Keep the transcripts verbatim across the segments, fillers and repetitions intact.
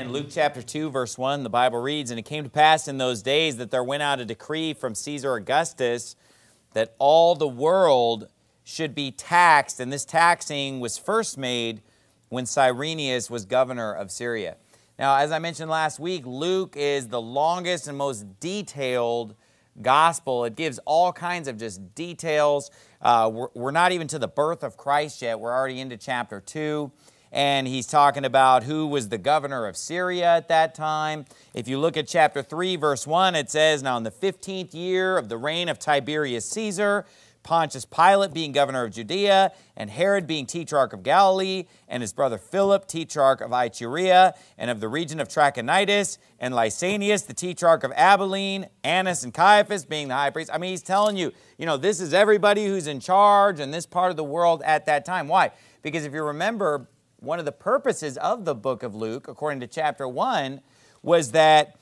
Amen. Luke chapter two, verse one, the Bible reads, "And it came to pass in those days that there went out a decree from Caesar Augustus that all the world should be taxed. And this taxing was first made when Cyrenius was governor of Syria." Now, as I mentioned last week, Luke is the longest and most detailed gospel. It gives all kinds of just details. Uh, we're, we're not even to the birth of Christ yet. We're already into chapter two. And he's talking about who was the governor of Syria at that time. If you look at chapter three, verse one, it says, "Now in the fifteenth year of the reign of Tiberius Caesar, Pontius Pilate being governor of Judea, and Herod being tetrarch of Galilee, and his brother Philip, tetrarch of Iturea, and of the region of Trachonitis, and Lysanias, the tetrarch of Abilene, Annas and Caiaphas being the high priest." I mean, he's telling you, you know, this is everybody who's in charge in this part of the world at that time. Why? Because if you remember, one of the purposes of the book of Luke, according to chapter one, was that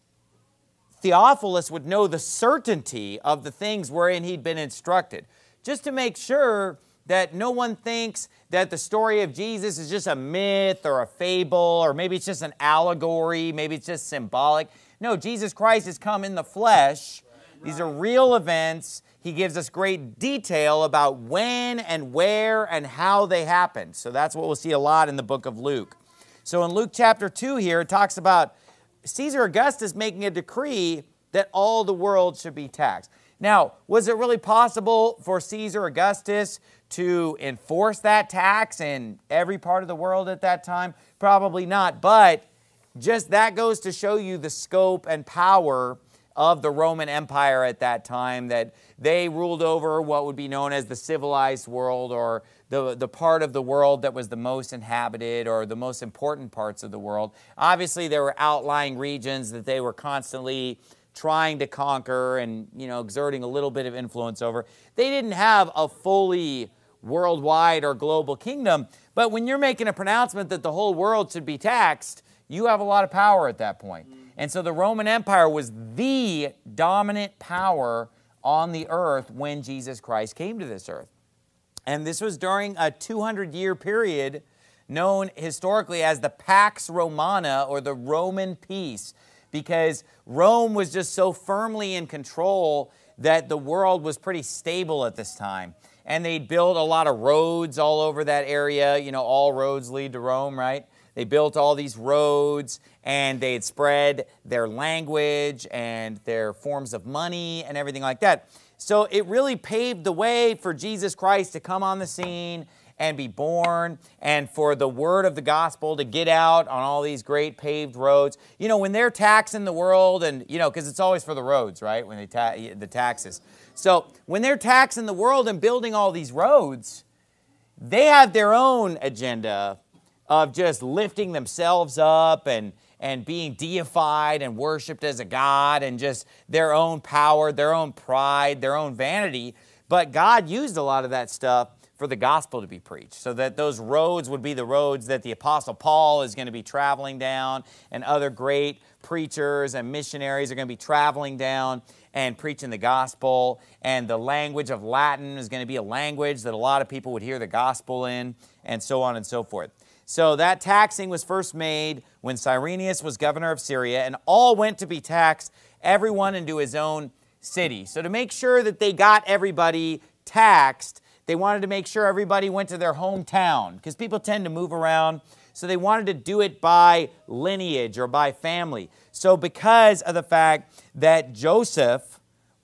Theophilus would know the certainty of the things wherein he'd been instructed, just to make sure that no one thinks that the story of Jesus is just a myth or a fable, or maybe it's just an allegory, maybe it's just symbolic. No, Jesus Christ has come in the flesh. These are real events. He gives us great detail about when and where and how they happened. So that's what we'll see a lot in the book of Luke. So in Luke chapter two here, it talks about Caesar Augustus making a decree that all the world should be taxed. Now, was it really possible for Caesar Augustus to enforce that tax in every part of the world at that time? Probably not, but just that goes to show you the scope and power of the Roman Empire at that time, that they ruled over what would be known as the civilized world, or the, the part of the world that was the most inhabited, or the most important parts of the world. Obviously, there were outlying regions that they were constantly trying to conquer and, you know, exerting a little bit of influence over. They didn't have a fully worldwide or global kingdom, but when you're making a pronouncement that the whole world should be taxed, you have a lot of power at that point. And so the Roman Empire was the dominant power on the earth when Jesus Christ came to this earth. And this was during a two hundred year period known historically as the Pax Romana, or the Roman peace, because Rome was just so firmly in control that the world was pretty stable at this time. And they'd built a lot of roads all over that area. You know, all roads lead to Rome, right? They built all these roads, and they had spread their language and their forms of money and everything like that. So it really paved the way for Jesus Christ to come on the scene and be born, and for the word of the gospel to get out on all these great paved roads. You know, when they're taxing the world, and, you know, because it's always for the roads, right, when they ta the taxes. So when they're taxing the world and building all these roads, they have their own agenda of just lifting themselves up and, and being deified and worshiped as a god, and just their own power, their own pride, their own vanity. But God used a lot of that stuff for the gospel to be preached, so that those roads would be the roads that the Apostle Paul is going to be traveling down, and other great preachers and missionaries are going to be traveling down and preaching the gospel. And the language of Latin is going to be a language that a lot of people would hear the gospel in, and so on and so forth. So that taxing was first made when Cyrenius was governor of Syria, and all went to be taxed, everyone into his own city. So to make sure that they got everybody taxed, they wanted to make sure everybody went to their hometown, because people tend to move around. So they wanted to do it by lineage or by family. So because of the fact that Joseph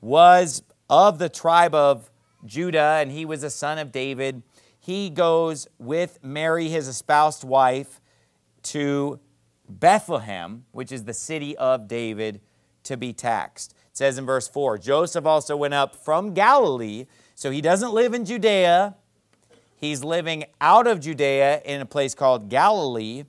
was of the tribe of Judah, and he was a son of David, he goes with Mary, his espoused wife, to Bethlehem, which is the city of David, to be taxed. It says in verse four, "Joseph also went up from Galilee." So he doesn't live in Judea. He's living out of Judea in a place called Galilee.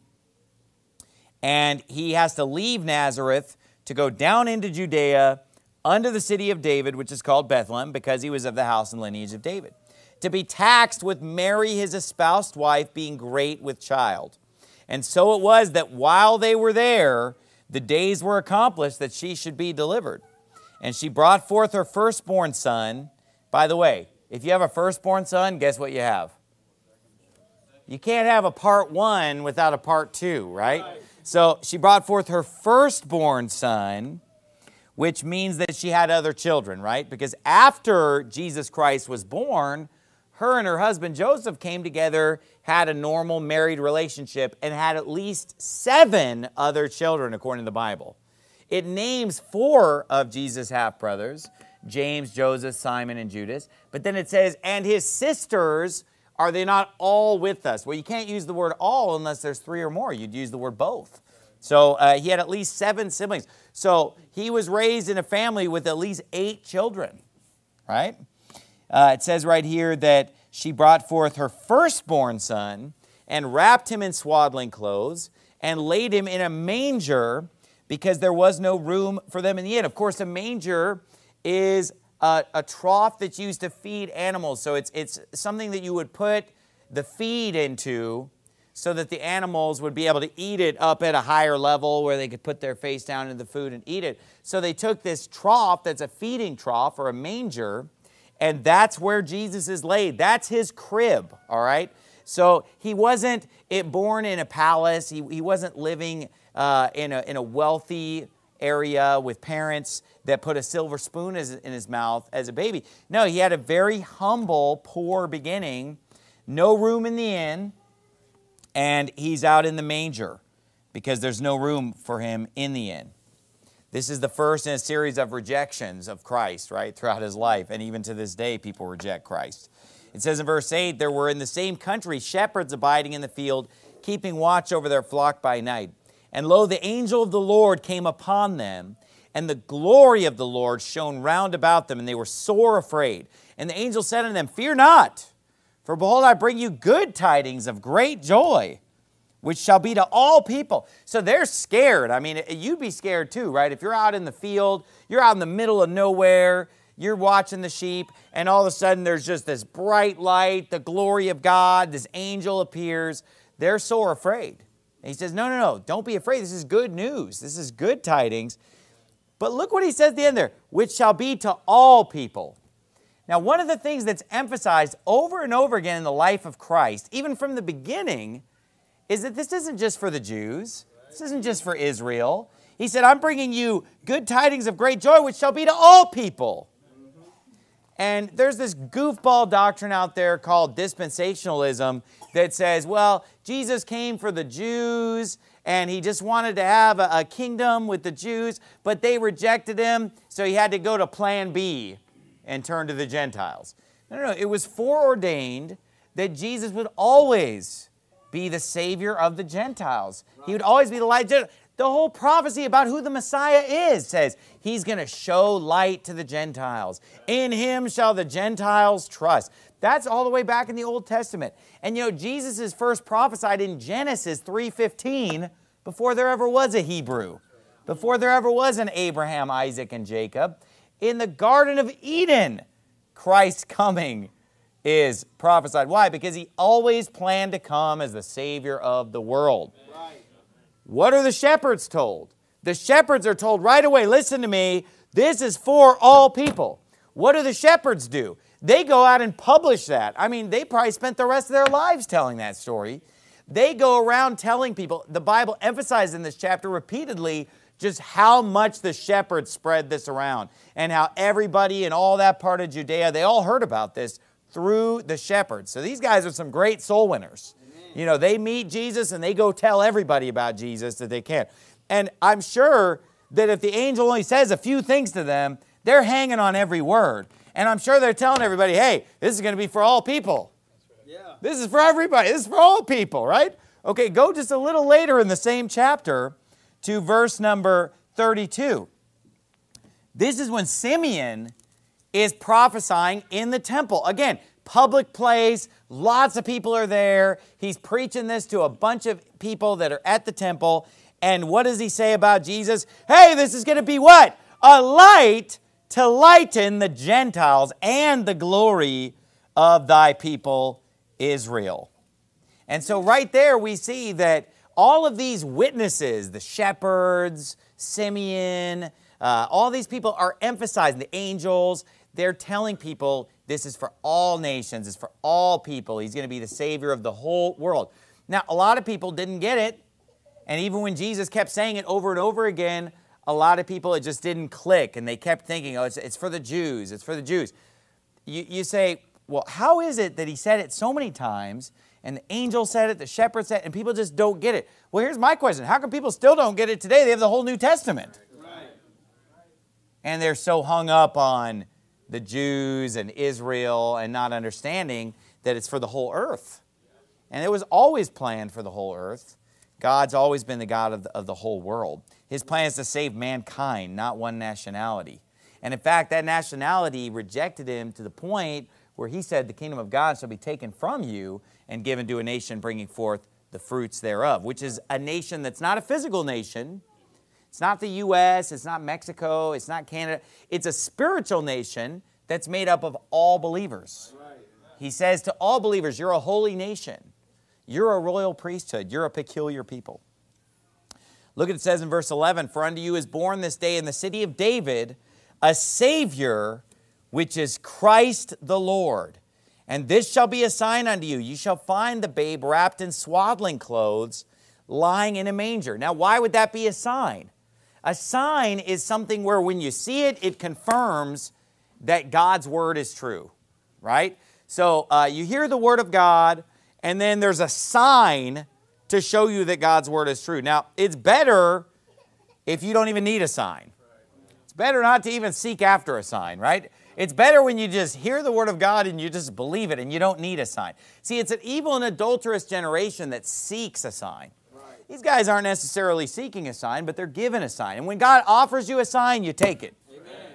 And he has to leave Nazareth to go down into Judea under the city of David, which is called Bethlehem, because he was of the house and lineage of David, to be taxed with Mary, his espoused wife, being great with child. And so it was that while they were there, the days were accomplished that she should be delivered. And she brought forth her firstborn son. By the way, if you have a firstborn son, guess what you have? You can't have a part one without a part two, right? So she brought forth her firstborn son, which means that she had other children, right? Because after Jesus Christ was born, her and her husband Joseph came together, had a normal married relationship, and had at least seven other children, according to the Bible. It names four of Jesus' half-brothers, James, Joseph, Simon, and Judas. But then it says, and his sisters, are they not all with us? Well, you can't use the word all unless there's three or more. You'd use the word both. So uh, he had at least seven siblings. So he was raised in a family with at least eight children, right? Uh, it says right here that she brought forth her firstborn son and wrapped him in swaddling clothes and laid him in a manger because there was no room for them in the inn. Of course, a manger is a, a trough that's used to feed animals. So it's, it's something that you would put the feed into so that the animals would be able to eat it up at a higher level where they could put their face down in the food and eat it. So they took this trough that's a feeding trough or a manger, and that's where Jesus is laid. That's his crib, all right? So he wasn't it born in a palace. He, he wasn't living uh, in, a, in a wealthy area with parents that put a silver spoon as, in his mouth as a baby. No, he had a very humble, poor beginning, no room in the inn, and he's out in the manger because there's no room for him in the inn. This is the first in a series of rejections of Christ, right, throughout his life. And even to this day, people reject Christ. It says in verse eight, there were in the same country shepherds abiding in the field, keeping watch over their flock by night. And lo, the angel of the Lord came upon them, and the glory of the Lord shone round about them, and they were sore afraid. And the angel said unto them, fear not, for behold, I bring you good tidings of great joy, which shall be to all people. So they're scared. I mean, you'd be scared too, right? If you're out in the field, you're out in the middle of nowhere, you're watching the sheep, and all of a sudden there's just this bright light, the glory of God, this angel appears. They're sore afraid. And he says, no, no, no, don't be afraid. This is good news. This is good tidings. But look what he says at the end there, which shall be to all people. Now, one of the things that's emphasized over and over again in the life of Christ, even from the beginning, is that this isn't just for the Jews. This isn't just for Israel. He said, I'm bringing you good tidings of great joy, which shall be to all people. And there's this goofball doctrine out there called dispensationalism that says, well, Jesus came for the Jews, and he just wanted to have a, a kingdom with the Jews, but they rejected him, so he had to go to plan B and turn to the Gentiles. No, no, no. It was foreordained that Jesus would always be the Savior of the Gentiles. He would always be the light. The whole prophecy about who the Messiah is says he's going to show light to the Gentiles. In him shall the Gentiles trust. That's all the way back in the Old Testament. And you know, Jesus is first prophesied in Genesis three fifteen before there ever was a Hebrew, before there ever was an Abraham, Isaac, and Jacob. In the Garden of Eden, Christ's coming is prophesied. Why? Because he always planned to come as the Savior of the world. Right. What are the shepherds told? The shepherds are told right away, listen to me, this is for all people. What do the shepherds do? They go out and publish that. I mean, they probably spent the rest of their lives telling that story. They go around telling people. The Bible emphasizes in this chapter repeatedly just how much the shepherds spread this around and how everybody in all that part of Judea, they all heard about this through the shepherds. So these guys are some great soul winners. Amen. You know, they meet Jesus and they go tell everybody about Jesus that they can. And I'm sure that if the angel only says a few things to them, they're hanging on every word. And I'm sure they're telling everybody, hey, this is going to be for all people. Yeah. This is for everybody. This is for all people, right? Okay, go just a little later in the same chapter to verse number thirty-two. This is when Simeon is prophesying in the temple. Again, public place, lots of people are there. He's preaching this to a bunch of people that are at the temple. And what does he say about Jesus? Hey, this is going to be what? A light to lighten the Gentiles and the glory of thy people Israel. And so right there we see that all of these witnesses, the shepherds, Simeon, uh, all these people are emphasizing, the angels, they're telling people this is for all nations, it's for all people. He's going to be the Savior of the whole world. Now, a lot of people didn't get it. And even when Jesus kept saying it over and over again, a lot of people, it just didn't click. And they kept thinking, oh, it's, it's for the Jews. It's for the Jews. You, you say, well, how is it that he said it so many times, and the angel said it, the shepherd said it, and people just don't get it? Well, here's my question. How come people still don't get it today? They have the whole New Testament. Right. And they're so hung up on the Jews and Israel and not understanding that it's for the whole earth. And it was always planned for the whole earth. God's always been the God of the, of the whole world. His plan is to save mankind, not one nationality. And in fact, that nationality rejected him to the point where he said, the kingdom of God shall be taken from you and given to a nation bringing forth the fruits thereof, which is a nation that's not a physical nation. It's not the U S, it's not Mexico, it's not Canada. It's a spiritual nation that's made up of all believers. He says to all believers, you're a holy nation. You're a royal priesthood. You're a peculiar people. Look at it says in verse eleven, for unto you is born this day in the city of David a Savior, which is Christ the Lord. And this shall be a sign unto you. You shall find the babe wrapped in swaddling clothes, lying in a manger. Now, why would that be a sign? A sign is something where when you see it, it confirms that God's word is true, right? So uh, you hear the word of God, and then there's a sign to show you that God's word is true. Now, it's better if you don't even need a sign. It's better not to even seek after a sign, right? It's better when you just hear the word of God and you just believe it and you don't need a sign. See, it's an evil and adulterous generation that seeks a sign. Right. These guys aren't necessarily seeking a sign, but they're given a sign. And when God offers you a sign, you take it. Amen.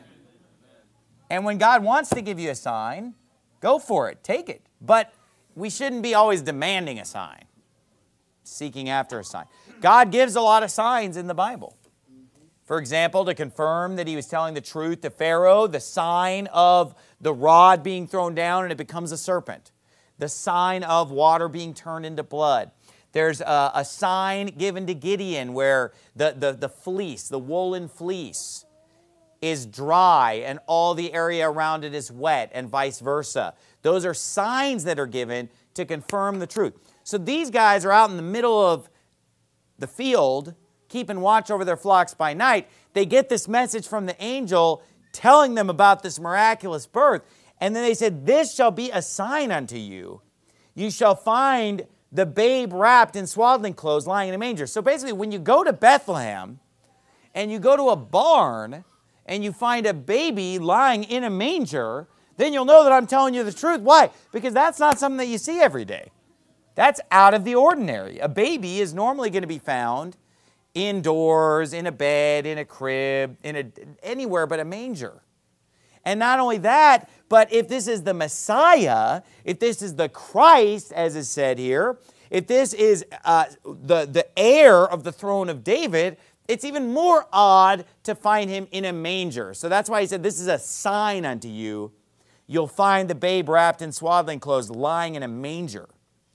And when God wants to give you a sign, go for it. Take it. But we shouldn't be always demanding a sign, seeking after a sign. God gives a lot of signs in the Bible. For example, to confirm that he was telling the truth to Pharaoh, the sign of the rod being thrown down and it becomes a serpent. The sign of water being turned into blood. There's a, a sign given to Gideon where the, the, the fleece, the woolen fleece, is dry and all the area around it is wet and vice versa. Those are signs that are given to confirm the truth. So these guys are out in the middle of the field keeping watch over their flocks by night. They get this message from the angel telling them about this miraculous birth. And then they said, this shall be a sign unto you. You shall find the babe wrapped in swaddling clothes lying in a manger. So basically, when you go to Bethlehem and you go to a barn and you find a baby lying in a manger, then you'll know that I'm telling you the truth. Why? Because that's not something that you see every day. That's out of the ordinary. A baby is normally going to be found indoors, in a bed, in a crib, in a, anywhere but a manger. And not only that, but if this is the Messiah, if this is the Christ, as is said here, if this is uh, the, the heir of the throne of David, it's even more odd to find him in a manger. So that's why he said, this is a sign unto you. You'll find the babe wrapped in swaddling clothes, lying in a manger.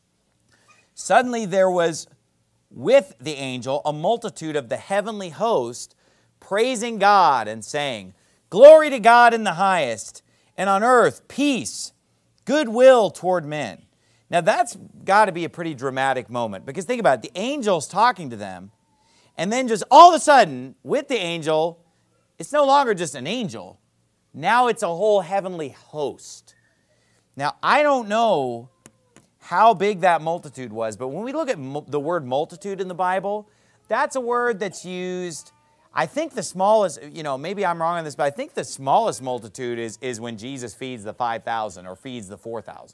Suddenly there was with the angel a multitude of the heavenly host, praising God and saying, glory to God in the highest, and on earth peace, goodwill toward men. Now that's got to be a pretty dramatic moment, because think about it, the angel's talking to them, and then just all of a sudden, with the angel, it's no longer just an angel. Now it's a whole heavenly host. Now I don't know how big that multitude was, but when we look at the word multitude in the Bible, that's a word that's used, I think the smallest, you know, maybe I'm wrong on this, but I think the smallest multitude is, is when Jesus feeds the five thousand or feeds the four thousand.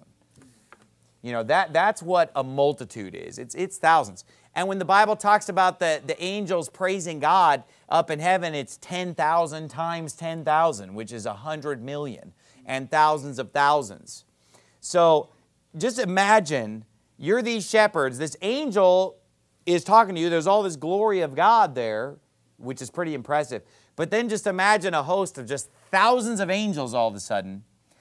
You know, that, that's what a multitude is. It's, it's thousands. And when the Bible talks about the, the angels praising God up in heaven, it's ten thousand times ten thousand, which is one hundred million, and thousands of thousands. So just imagine you're these shepherds. This angel is talking to you. There's all this glory of God there, which is pretty impressive. But then just imagine a host of just thousands of angels all of a sudden,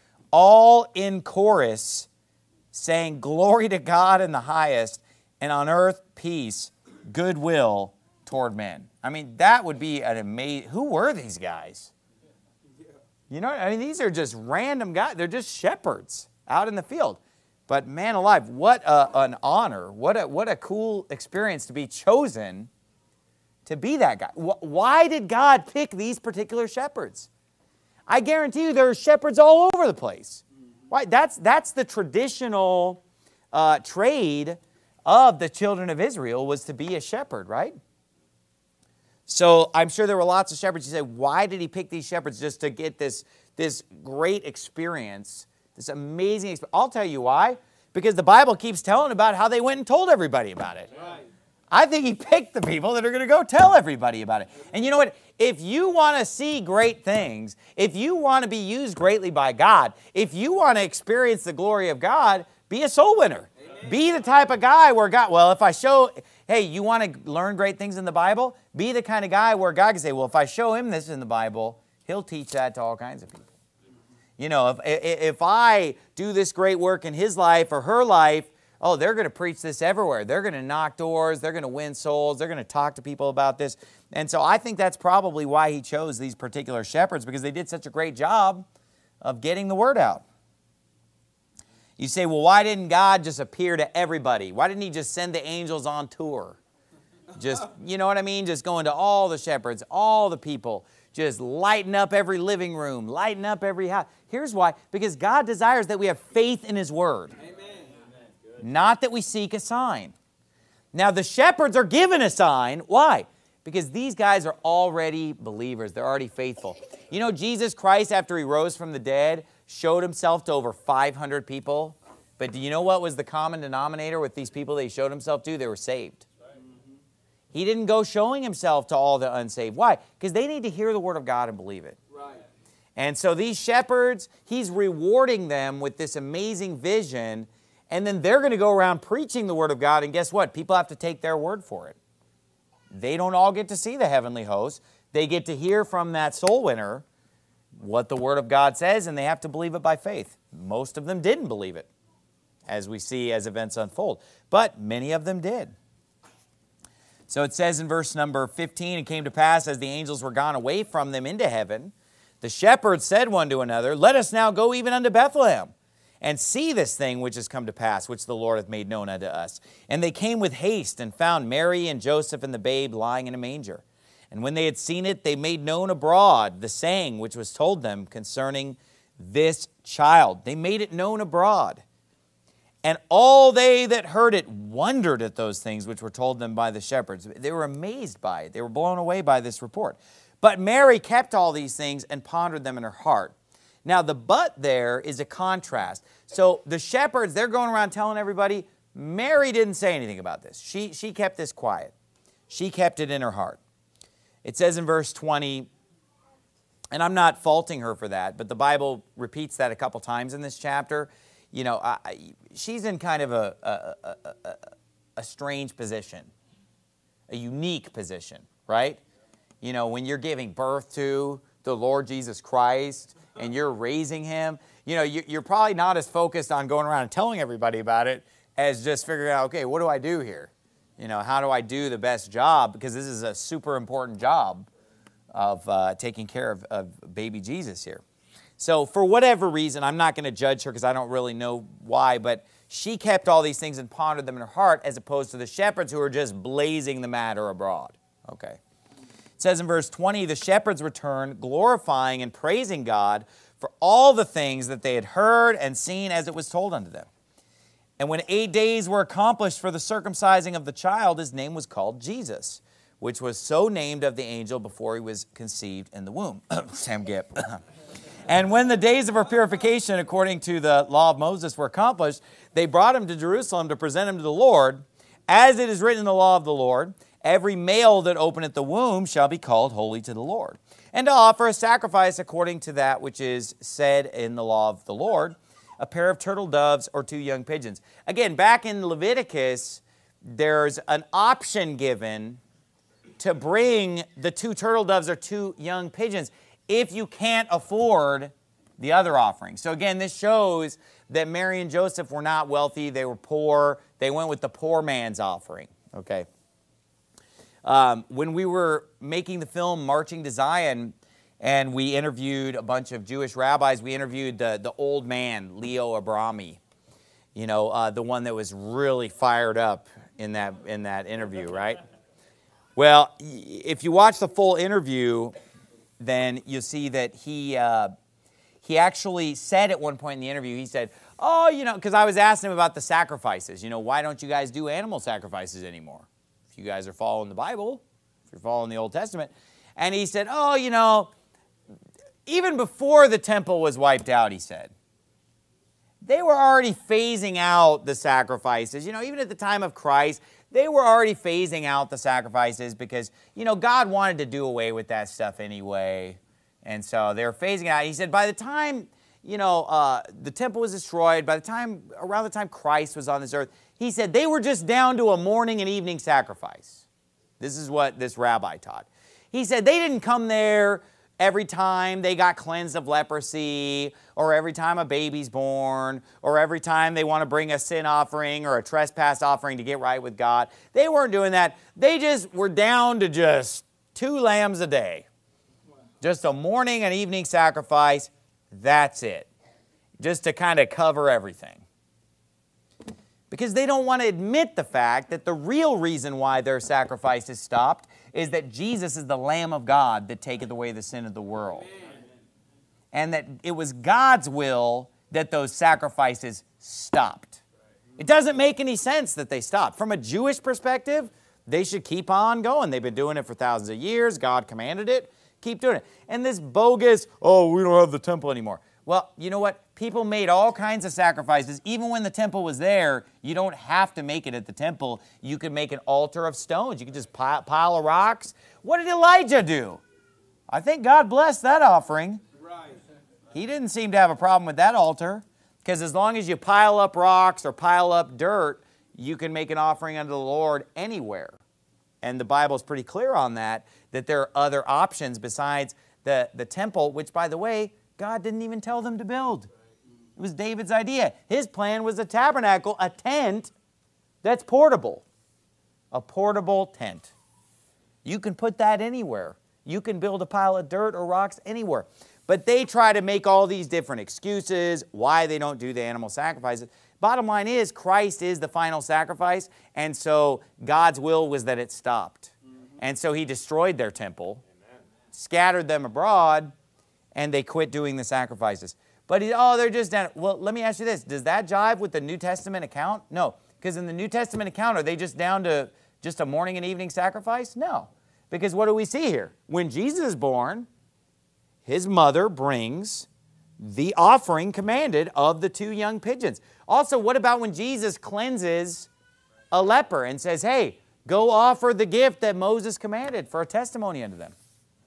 all in chorus, saying, glory to God in the highest, and on earth peace, goodwill toward men. I mean, that would be an amazing... Who were these guys? You know, I mean, these are just random guys. They're just shepherds out in the field. But man alive, what a, an honor. What a, what a cool experience to be chosen to be that guy. Why did God pick these particular shepherds? I guarantee you there are shepherds all over the place. Why? That's, that's the traditional uh, trade of the children of Israel, was to be a shepherd, right? So I'm sure there were lots of shepherds. You say, why did he pick these shepherds just to get this, this great experience, this amazing experience? I'll tell you why. Because the Bible keeps telling about how they went and told everybody about it. Right. I think he picked the people that are going to go tell everybody about it. And you know what? If you want to see great things, if you want to be used greatly by God, if you want to experience the glory of God, be a soul winner. Amen. Be the type of guy where God, well, if I show, hey, you want to learn great things in the Bible? Be the kind of guy where God can say, well, if I show him this in the Bible, he'll teach that to all kinds of people. You know, if, if I do this great work in his life or her life, oh, they're going to preach this everywhere. They're going to knock doors. They're going to win souls. They're going to talk to people about this. And so I think that's probably why he chose these particular shepherds, because they did such a great job of getting the word out. You say, well, why didn't God just appear to everybody? Why didn't he just send the angels on tour? Just, you know what I mean? Just going to all the shepherds, all the people, just lighten up every living room, lighten up every house. Here's why. Because God desires that we have faith in his word. Amen. Not that we seek a sign. Now, the shepherds are given a sign. Why? Because these guys are already believers. They're already faithful. You know, Jesus Christ, after he rose from the dead, showed himself to over five hundred people. But do you know what was the common denominator with these people that he showed himself to? They were saved. He didn't go showing himself to all the unsaved. Why? Because they need to hear the word of God and believe it. Right. And so these shepherds, he's rewarding them with this amazing vision. And then they're going to go around preaching the word of God. And guess what? People have to take their word for it. They don't all get to see the heavenly host. They get to hear from that soul winner what the word of God says, and they have to believe it by faith. Most of them didn't believe it, as we see as events unfold. But many of them did. So it says in verse number fifteen, it came to pass as the angels were gone away from them into heaven, the shepherds said one to another, let us now go even unto Bethlehem, and see this thing which has come to pass, which the Lord hath made known unto us. And they came with haste, and found Mary and Joseph and the babe lying in a manger. And when they had seen it, they made known abroad the saying which was told them concerning this child. They made it known abroad. And all they that heard it wondered at those things which were told them by the shepherds. They were amazed by it. They were blown away by this report. But Mary kept all these things and pondered them in her heart. Now, the but there is a contrast. So the shepherds, they're going around telling everybody. Mary didn't say anything about this. She, she kept this quiet. She kept it in her heart. It says in verse twenty, and I'm not faulting her for that, but the Bible repeats that a couple times in this chapter. You know, I, I, she's in kind of a, a, a, a, a strange position, a unique position, right? You know, when you're giving birth to the Lord Jesus Christ and you're raising him, you know, you're probably not as focused on going around and telling everybody about it as just figuring out, okay, what do I do here? You know, how do I do the best job? Because this is a super important job of uh, taking care of, of baby Jesus here. So for whatever reason, I'm not going to judge her because I don't really know why, but she kept all these things and pondered them in her heart as opposed to the shepherds who were just blazing the matter abroad. Okay. It says in verse twenty, the shepherds returned, glorifying and praising God for all the things that they had heard and seen as it was told unto them. And when eight days were accomplished for the circumcising of the child, his name was called Jesus, which was so named of the angel before he was conceived in the womb. Sam Gipp. And when the days of her purification, according to the law of Moses, were accomplished, they brought him to Jerusalem to present him to the Lord. As it is written in the law of the Lord, every male that openeth the womb shall be called holy to the Lord, and to offer a sacrifice according to that which is said in the law of the Lord, a pair of turtle doves or two young pigeons. Again, back in Leviticus, there's an option given to bring the two turtle doves or two young pigeons if you can't afford the other offering. So again, this shows that Mary and Joseph were not wealthy. They were poor. They went with the poor man's offering. Okay. Um, when we were making the film Marching to Zion, and we interviewed a bunch of Jewish rabbis, we interviewed the, the old man, Leo Abrami. You know, uh, the one that was really fired up in that, in that interview, right? Well, if you watch the full interview, then you'll see that he, uh, he actually said at one point in the interview, he said, oh, you know, because I was asking him about the sacrifices. You know, why don't you guys do animal sacrifices anymore? If you guys are following the Bible, if you're following the Old Testament. And he said, oh, you know, even before the temple was wiped out, he said, they were already phasing out the sacrifices. You know, even at the time of Christ, they were already phasing out the sacrifices because, you know, God wanted to do away with that stuff anyway. And so they were phasing out. He said by the time, you know, uh, the temple was destroyed, by the time, around the time Christ was on this earth, he said they were just down to a morning and evening sacrifice. This is what this rabbi taught. He said they didn't come there every time they got cleansed of leprosy, or every time a baby's born, or every time they want to bring a sin offering or a trespass offering to get right with God. They weren't doing that. They just were down to just two lambs a day. Just a morning and evening sacrifice. That's it. Just to kind of cover everything. Because they don't want to admit the fact that the real reason why their sacrifice is stopped is that Jesus is the Lamb of God that taketh away the sin of the world. Amen. And that it was God's will that those sacrifices stopped. It doesn't make any sense that they stopped. From a Jewish perspective, they should keep on going. They've been doing it for thousands of years. God commanded it. Keep doing it. And this bogus, oh, we don't have the temple anymore. Well, you know what? People made all kinds of sacrifices. Even when the temple was there, you don't have to make it at the temple. You can make an altar of stones. You can just pile, pile of rocks. What did Elijah do? I think God blessed that offering. Right. He didn't seem to have a problem with that altar, because as long as you pile up rocks or pile up dirt, you can make an offering unto the Lord anywhere. And the Bible's pretty clear on that, that there are other options besides the, the temple, which, by the way, God didn't even tell them to build. It was David's idea. His plan was a tabernacle, a tent that's portable. A portable tent. You can put that anywhere. You can build a pile of dirt or rocks anywhere. But they try to make all these different excuses why they don't do the animal sacrifices. Bottom line is, Christ is the final sacrifice, and so God's will was that it stopped. And so He destroyed their temple, scattered them abroad, and they quit doing the sacrifices. But, he, oh, they're just down. Well, let me ask you this. Does that jive with the New Testament account? No. Because in the New Testament account, are they just down to just a morning and evening sacrifice? No. Because what do we see here? When Jesus is born, His mother brings the offering commanded of the two young pigeons. Also, what about when Jesus cleanses a leper and says, hey, go offer the gift that Moses commanded for a testimony unto them?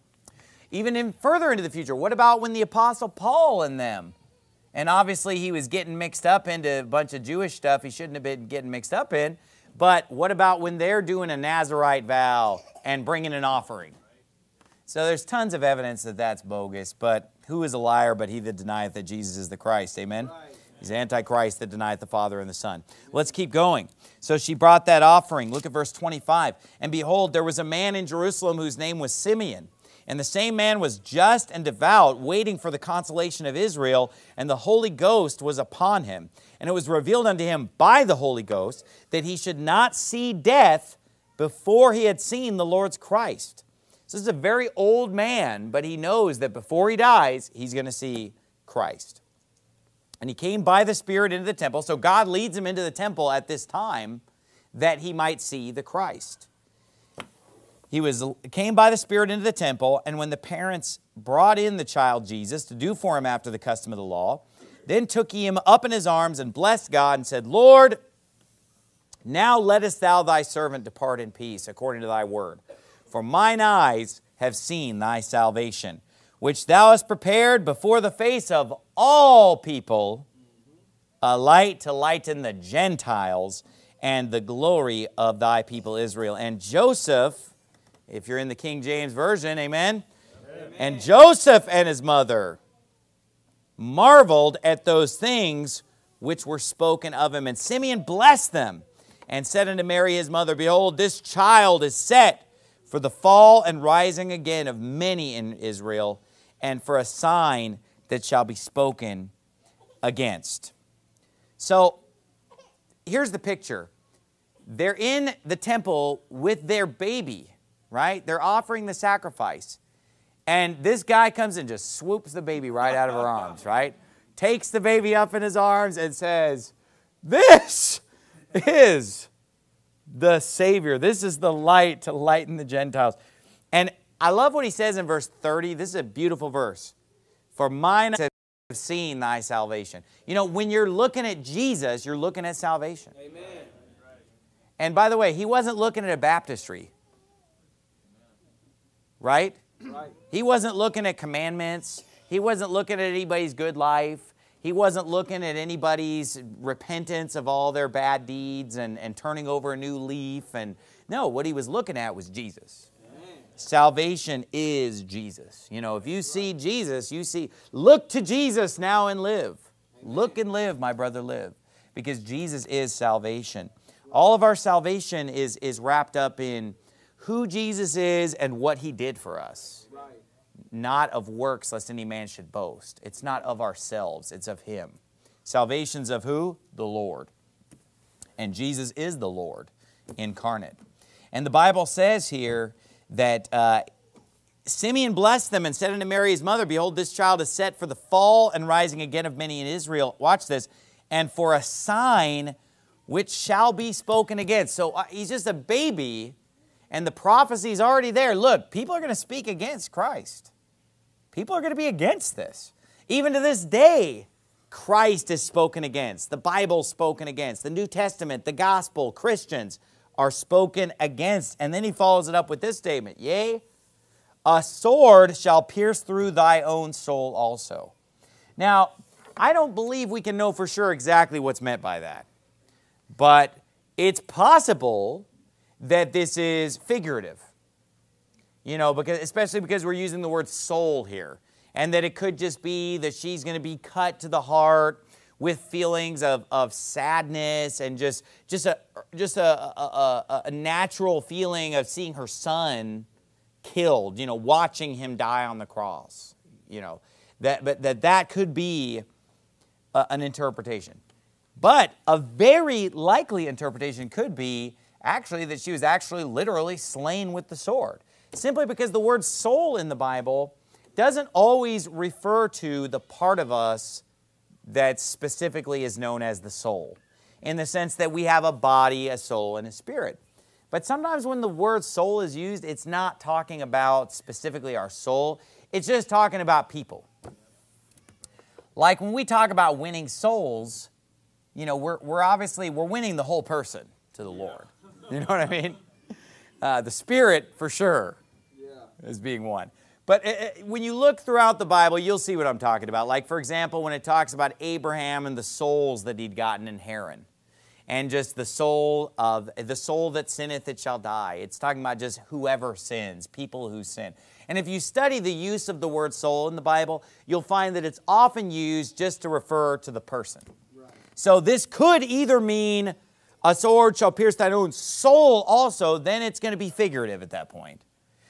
Even in further into the future, what about when the Apostle Paul and them, and obviously he was getting mixed up into a bunch of Jewish stuff he shouldn't have been getting mixed up in, but what about when they're doing a Nazirite vow and bringing an offering? So there's tons of evidence that that's bogus, but who is a liar but he that denieth that Jesus is the Christ? Amen? Right. He's Antichrist that denieth the Father and the Son. Let's keep going. So she brought that offering. Look at verse twenty-five. And behold, there was a man in Jerusalem whose name was Simeon. And the same man was just and devout, waiting for the consolation of Israel, and the Holy Ghost was upon him. And it was revealed unto him by the Holy Ghost that he should not see death before he had seen the Lord's Christ. So this is a very old man, but he knows that before he dies, he's going to see Christ. And he came by the Spirit into the temple. So God leads him into the temple at this time that he might see the Christ. He was, came by the Spirit into the temple, and when the parents brought in the child Jesus to do for him after the custom of the law, then took he him up in his arms and blessed God and said, Lord, now lettest thou thy servant depart in peace according to thy word. For mine eyes have seen thy salvation, which thou hast prepared before the face of all people, a light to lighten the Gentiles and the glory of thy people Israel. And Joseph, if you're in the King James Version, amen? Amen. And Joseph and his mother marveled at those things which were spoken of him. And Simeon blessed them and said unto Mary his mother, Behold, this child is set for the fall and rising again of many in Israel, and for a sign that shall be spoken against. So, here's the picture. They're in the temple with their baby, right? They're offering the sacrifice. And this guy comes and just swoops the baby right out of her arms, right? Takes the baby up in his arms and says, "This is the Savior. This is the light to lighten the Gentiles." And I love what he says in verse thirty. This is a beautiful verse. "For mine eyes have seen thy salvation." You know, when you're looking at Jesus, you're looking at salvation. Amen. And by the way, he wasn't looking at a baptistry. Right? Right. He wasn't looking at commandments. He wasn't looking at anybody's good life. He wasn't looking at anybody's repentance of all their bad deeds and, and turning over a new leaf. And no, what he was looking at was Jesus. Amen. Salvation is Jesus. You know, if you see Jesus, you see, look to Jesus now and live. Amen. Look and live, my brother, live. Because Jesus is salvation. All of our salvation is, is wrapped up in who Jesus is and what he did for us. Right. Not of works, lest any man should boast. It's not of ourselves, it's of him. Salvation's of who? The Lord. And Jesus is the Lord incarnate. And the Bible says here that uh, Simeon blessed them and said unto Mary his mother, "Behold, this child is set for the fall and rising again of many in Israel." Watch this. "And for a sign which shall be spoken against." So uh, he's just a baby, and the prophecy's already there. Look, people are going to speak against Christ. People are going to be against this. Even to this day, Christ is spoken against. The Bible's spoken against. The New Testament, the gospel, Christians are spoken against. And then he follows it up with this statement, "Yea, a sword shall pierce through thy own soul also." Now, I don't believe we can know for sure exactly what's meant by that. But it's possible that this is figurative. You know, because especially because we're using the word soul here. And that it could just be that she's going to be cut to the heart with feelings of, of sadness and just, just, a, just a, a, a, a natural feeling of seeing her son killed, you know, watching him die on the cross. You know, that, but that, that could be a, an interpretation. But a very likely interpretation could be actually that she was actually literally slain with the sword. Simply because the word soul in the Bible doesn't always refer to the part of us that specifically is known as the soul, in the sense that we have a body, a soul, and a spirit. But sometimes when the word soul is used, it's not talking about specifically our soul. It's just talking about people. Like when we talk about winning souls, you know, we're, we're obviously, we're winning the whole person to the Lord. You know what I mean? Uh, the spirit, for sure, yeah, is being one. But it, it, when you look throughout the Bible, you'll see what I'm talking about. Like, for example, when it talks about Abraham and the souls that he'd gotten in Haran. And just the soul of, the soul that sinneth, it shall die. It's talking about just whoever sins, people who sin. And if you study the use of the word soul in the Bible, you'll find that it's often used just to refer to the person. Right. So this could either mean a sword shall pierce thine own soul also, then it's going to be figurative at that point.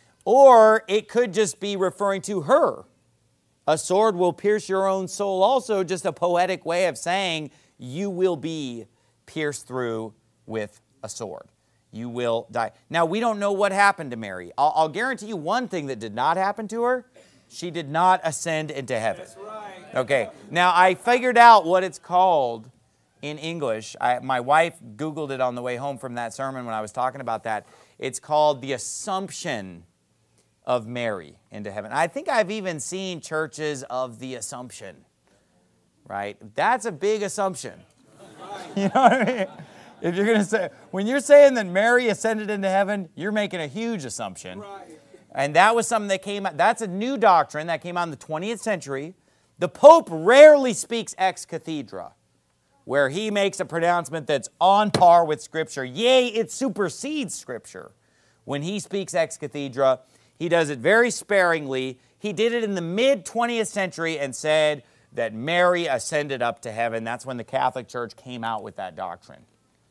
Or it could just be referring to her. A sword will pierce your own soul also, just a poetic way of saying you will be pierced through with a sword. You will die. Now, we don't know what happened to Mary. I'll, I'll guarantee you one thing that did not happen to her. She did not ascend into heaven. That's right. Okay. Now, I figured out what it's called in English. I, my wife Googled it on the way home from that sermon when I was talking about that. It's called the Assumption of Mary into heaven. I think I've even seen churches of the Assumption, right? That's a big assumption. You know what I mean? If you're going to say, when you're saying that Mary ascended into heaven, you're making a huge assumption. Right. And that was something that came out, that's a new doctrine that came out in the twentieth century. The Pope rarely speaks ex cathedra, where he makes a pronouncement that's on par with Scripture. Yea, it supersedes Scripture. When he speaks ex cathedra, he does it very sparingly. He did it in the mid twentieth century and said that Mary ascended up to heaven. That's when the Catholic Church came out with that doctrine,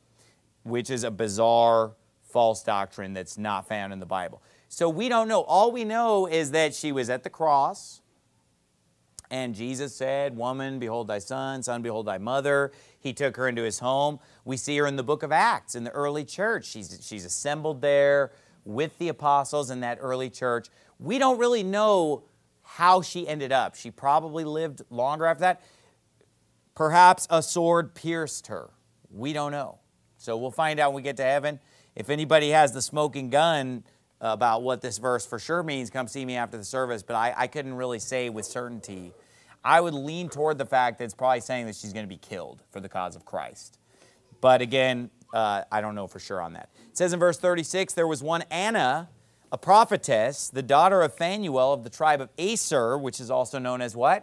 which is a bizarre, false doctrine that's not found in the Bible. So we don't know. All we know is that she was at the cross. And Jesus said, woman, behold thy son, son, behold thy mother. He took her into his home. We see her in the book of Acts in the early church. She's, she's assembled there with the apostles in that early church. We don't really know how she ended up. She probably lived longer after that. Perhaps a sword pierced her. We don't know. So we'll find out when we get to heaven. If anybody has the smoking gun about what this verse for sure means, come see me after the service, but I, I couldn't really say with certainty. I would lean toward the fact that it's probably saying that she's going to be killed for the cause of Christ. But again, uh, I don't know for sure on that. It says in verse thirty-six, there was one Anna, a prophetess, the daughter of Phanuel of the tribe of Aser, which is also known as what?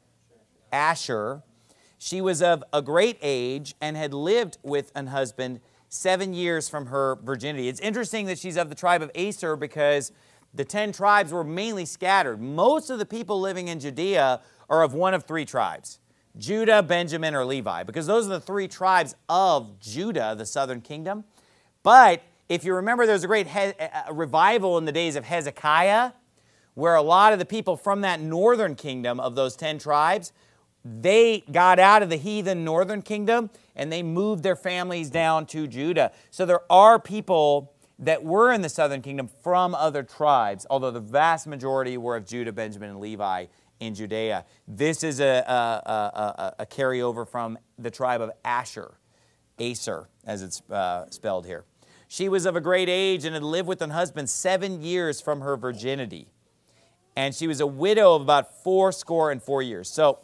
Asher. She was of a great age and had lived with an husband seven years from her virginity. It's interesting that she's of the tribe of Aser because the ten tribes were mainly scattered. Most of the people living in Judea are of one of three tribes: Judah, Benjamin, or Levi, because those are the three tribes of Judah, the southern kingdom. But if you remember, there was a great he- a revival in the days of Hezekiah, where a lot of the people from that northern kingdom of those ten tribes, they got out of the heathen northern kingdom and they moved their families down to Judah. So there are people that were in the southern kingdom from other tribes, although the vast majority were of Judah, Benjamin, and Levi in Judea. This is a, a, a, a carryover from the tribe of Asher, Aser, as it's uh, spelled here. She was of a great age and had lived with an husband seven years from her virginity. And she was a widow of about four score and four years. So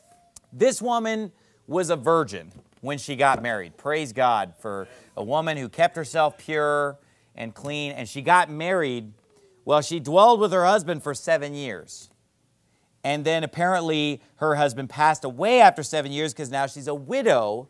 this woman was a virgin when she got married. Praise God for a woman who kept herself pure and clean. And she got married, well, she dwelled with her husband for seven years. And then apparently her husband passed away after seven years because now she's a widow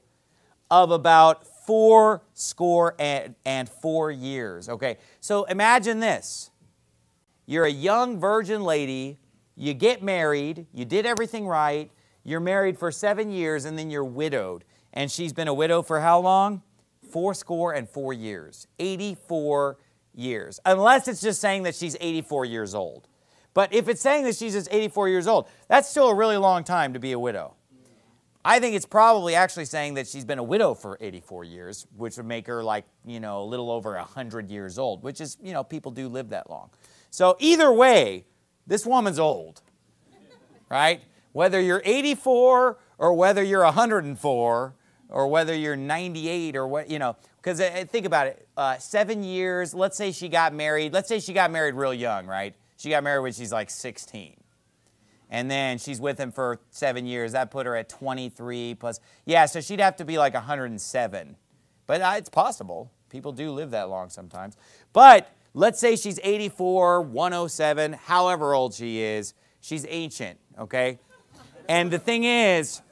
of about four score and, and four years. Okay, so imagine this. You're a young virgin lady, you get married, you did everything right, you're married for seven years, and then you're widowed. And she's been a widow for how long? Four score and four years. eighty-four years. Unless it's just saying that she's eighty-four years old. But if it's saying that she's just eighty-four years old, that's still a really long time to be a widow. I think it's probably actually saying that she's been a widow for eighty-four years, which would make her like, you know, a little over one hundred years old, which is, you know, people do live that long. So either way, this woman's old, right? Whether you're eighty-four or whether you're one hundred four or whether you're ninety-eight or what, you know, because uh, think about it, uh, seven years, let's say she got married, let's say she got married real young, right? She got married when she's like sixteen. And then she's with him for seven years. That put her at twenty-three plus, yeah, so she'd have to be like one hundred seven. But uh, it's possible. People do live that long sometimes. But let's say she's eighty-four, one oh seven, however old she is, she's ancient, okay? And the thing is,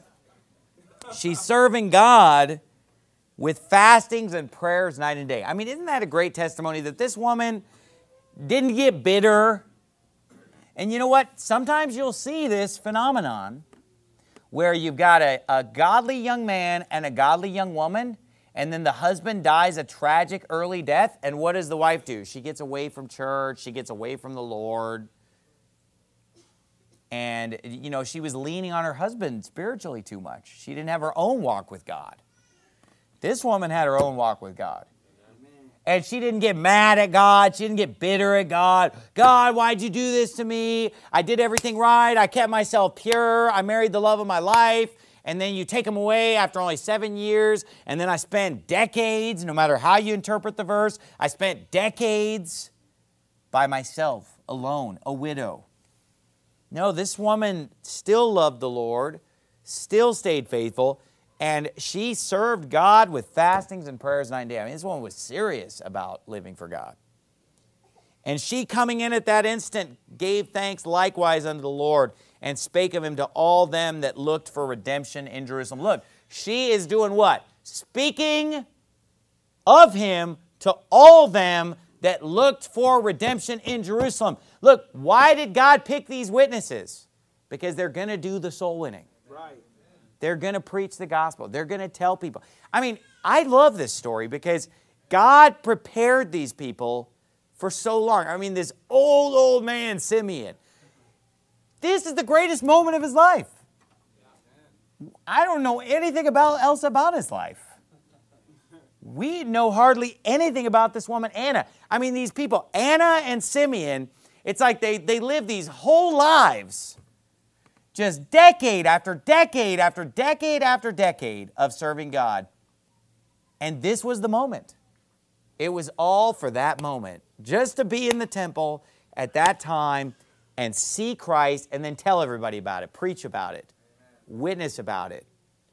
she's serving God with fastings and prayers night and day. I mean, isn't that a great testimony that this woman didn't get bitter? And you know what? Sometimes you'll see this phenomenon where you've got a, a godly young man and a godly young woman, and then the husband dies a tragic early death, and what does the wife do? She gets away from church, she gets away from the Lord. And, you know, she was leaning on her husband spiritually too much. She didn't have her own walk with God. This woman had her own walk with God. And she didn't get mad at God. She didn't get bitter at God. God, why'd you do this to me? I did everything right. I kept myself pure. I married the love of my life. And then you take him away after only seven years. And then I spent decades, no matter how you interpret the verse, I spent decades by myself, alone, a widow. No, this woman still loved the Lord, still stayed faithful, and she served God with fastings and prayers night and day. I mean, this woman was serious about living for God. And she, coming in at that instant, gave thanks likewise unto the Lord, and spake of him to all them that looked for redemption in Jerusalem. Look, she is doing what? Speaking of him to all them that looked for redemption in Jerusalem. Look, why did God pick these witnesses? Because they're going to do the soul winning. Right. They're going to preach the gospel. They're going to tell people. I mean, I love this story because God prepared these people for so long. I mean, this old, old man, Simeon, This is the greatest moment of his life. I don't know anything about else about his life. We know hardly anything about this woman, Anna. I mean, these people, Anna and Simeon, it's like they, they live these whole lives, just decade after decade after decade after decade of serving God. And this was the moment. It was all for that moment, just to be in the temple at that time and see Christ and then tell everybody about it, preach about it, witness about it.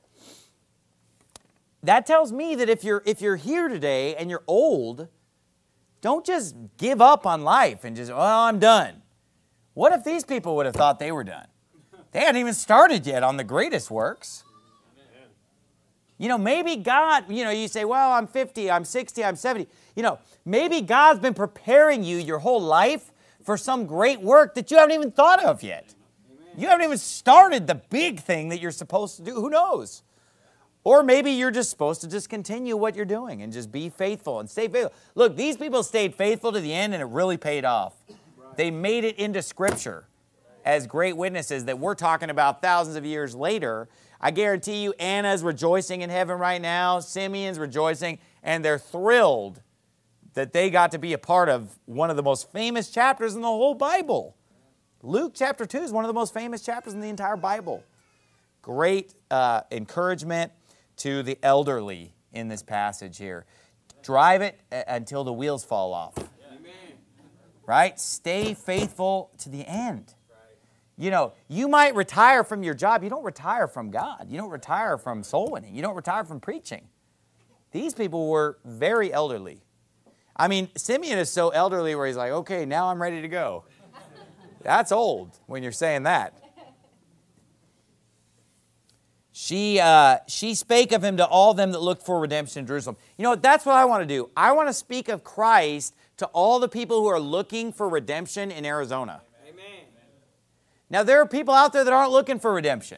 That tells me that if you're, if you're here today and you're old, don't just give up on life and just, oh, I'm done. What if these people would have thought they were done? They hadn't even started yet on the greatest works. You know, maybe God, you know, you say, well, I'm fifty, I'm sixty, I'm seventy. You know, maybe God's been preparing you your whole life for some great work that you haven't even thought of yet. Amen. You haven't even started the big thing that you're supposed to do. Who knows? Or maybe you're just supposed to just continue what you're doing and just be faithful and stay faithful. Look, these people stayed faithful to the end and it really paid off. Right. They made it into Scripture as great witnesses that we're talking about thousands of years later. I guarantee you Anna's rejoicing in heaven right now. Simeon's rejoicing, and they're thrilled that they got to be a part of one of the most famous chapters in the whole Bible. Luke chapter two is one of the most famous chapters in the entire Bible. Great uh, encouragement to the elderly in this passage here. Drive it until the wheels fall off. Amen. Right? Stay faithful to the end. You know, you might retire from your job. You don't retire from God. You don't retire from soul winning. You don't retire from preaching. These people were very elderly. I mean, Simeon is so elderly where he's like, okay, now I'm ready to go. That's old when you're saying that. She, uh, she spake of him to all them that looked for redemption in Jerusalem. You know what? That's what I want to do. I want to speak of Christ to all the people who are looking for redemption in Arizona. Now, there are people out there that aren't looking for redemption.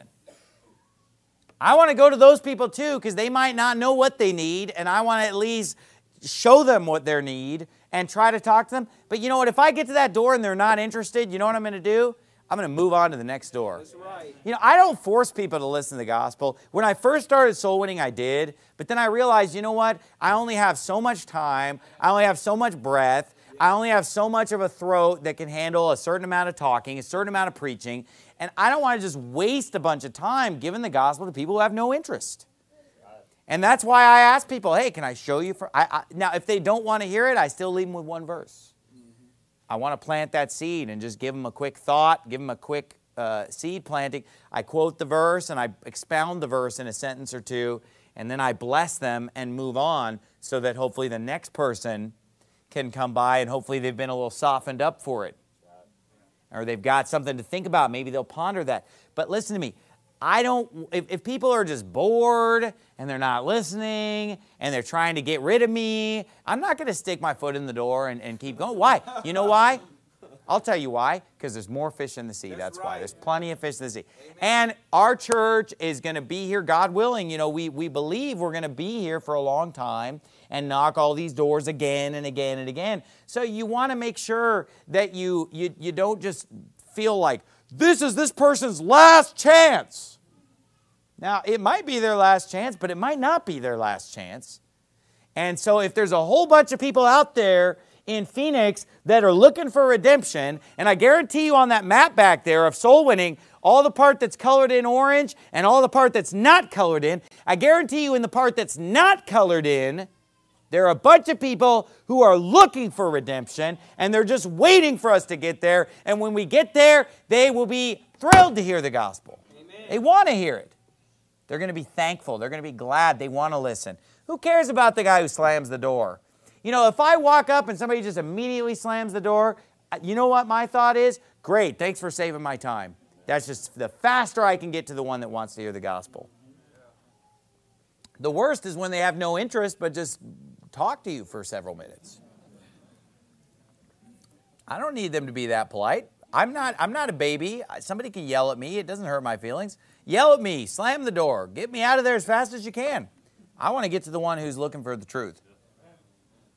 I want to go to those people too because they might not know what they need, and I want to at least show them what they need and try to talk to them. But you know what? If I get to that door and they're not interested, you know what I'm going to do? I'm going to move on to the next door. That's right. You know, I don't force people to listen to the gospel. When I first started soul winning, I did. But then I realized, you know what? I only have so much time. I only have so much breath. I only have so much of a throat that can handle a certain amount of talking, a certain amount of preaching, and I don't want to just waste a bunch of time giving the gospel to people who have no interest. And that's why I ask people, hey, can I show you? For I, I, now, if they don't want to hear it, I still leave them with one verse. I want to plant that seed and just give them a quick thought, give them a quick uh, seed planting. I quote the verse and I expound the verse in a sentence or two, and then I bless them and move on so that hopefully the next person can come by and hopefully they've been a little softened up for it. Or they've got something to think about. Maybe they'll ponder that. But listen to me. I don't, if, if people are just bored and they're not listening and they're trying to get rid of me, I'm not going to stick my foot in the door and, and keep going. Why? You know why? I'll tell you why. Because there's more fish in the sea. That's, That's right. why. There's plenty of fish in the sea. Amen. And our church is going to be here, God willing. You know, we, we believe we're going to be here for a long time and knock all these doors again and again and again. So you want to make sure that you, you, you don't just feel like, this is this person's last chance. Now, it might be their last chance, but it might not be their last chance. And so if there's a whole bunch of people out there in Phoenix that are looking for redemption, and I guarantee you on that map back there of soul winning, all the part that's colored in orange and all the part that's not colored in, I guarantee you in the part that's not colored in, there are a bunch of people who are looking for redemption, and they're just waiting for us to get there. And when we get there, they will be thrilled to hear the gospel. Amen. They want to hear it. They're going to be thankful. They're going to be glad. They want to listen. Who cares about the guy who slams the door? You know, if I walk up and somebody just immediately slams the door, you know what my thought is? Great, thanks for saving my time. That's just the faster I can get to the one that wants to hear the gospel. The worst is when they have no interest but just talk to you for several minutes. I don't need them to be that polite. I'm not, I'm not a baby. Somebody can yell at me. It doesn't hurt my feelings. Yell at me. Slam the door. Get me out of there as fast as you can. I want to get to the one who's looking for the truth.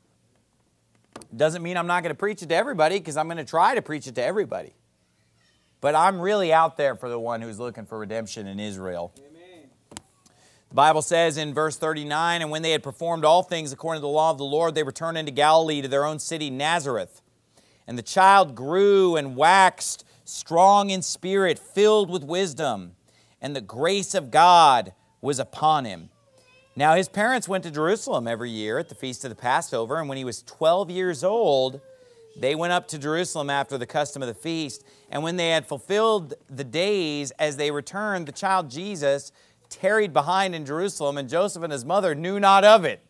Doesn't mean I'm not going to preach it to everybody, because I'm going to try to preach it to everybody. But I'm really out there for the one who's looking for redemption in Israel. The Bible says in verse thirty-nine, and when they had performed all things according to the law of the Lord, they returned into Galilee to their own city, Nazareth. And the child grew and waxed strong in spirit, filled with wisdom, and the grace of God was upon him. Now his parents went to Jerusalem every year at the feast of the Passover, and when he was twelve years old, they went up to Jerusalem after the custom of the feast. And when they had fulfilled the days as they returned, the child Jesus tarried behind in Jerusalem, and Joseph and his mother knew not of it.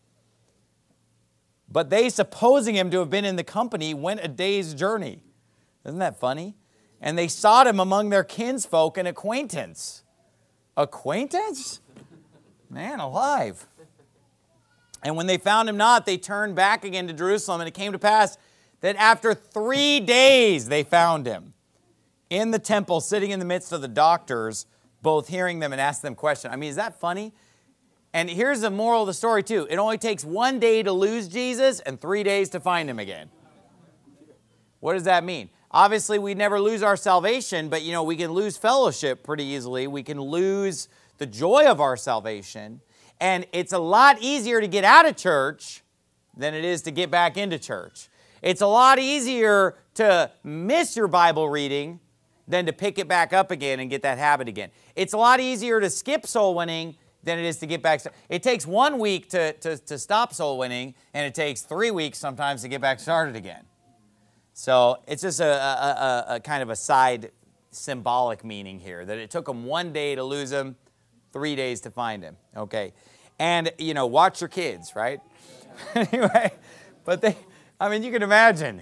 But they, supposing him to have been in the company, went a day's journey. Isn't that funny? And they sought him among their kinsfolk and acquaintance. Acquaintance? Man alive. And when they found him not, they turned back again to Jerusalem. And it came to pass that after three days they found him in the temple, sitting in the midst of the doctors, both hearing them and asking them questions. I mean, is that funny? And here's the moral of the story, too. It only takes one day to lose Jesus and three days to find him again. What does that mean? Obviously, we never lose our salvation, but, you know, we can lose fellowship pretty easily. We can lose the joy of our salvation. And it's a lot easier to get out of church than it is to get back into church. It's a lot easier to miss your Bible reading than to pick it back up again and get that habit again. It's a lot easier to skip soul winning than it is to get back. It takes one week to, to, to stop soul winning, and it takes three weeks sometimes to get back started again. So it's just a, a, a, a kind of a side symbolic meaning here, that it took them one day to lose him, three days to find him. Okay. And, you know, watch your kids, right? Anyway, but they, I mean, you can imagine.